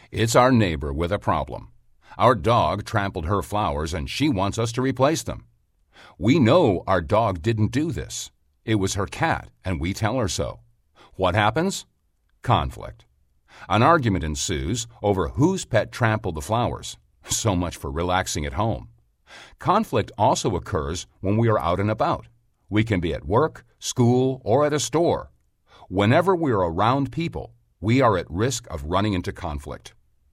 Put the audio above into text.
It's our neighbor with a problem. Our dog trampled her flowers and she wants us to replace them. We know our dog didn't do this. It was her cat, and we tell her so. What happens? Conflict. An argument ensues over whose pet trampled the flowers. So much for relaxing at home. Conflict also occurs when we are out and about. We can be at work, school, or at a store. Whenever we are around people, we are at risk of running into conflict.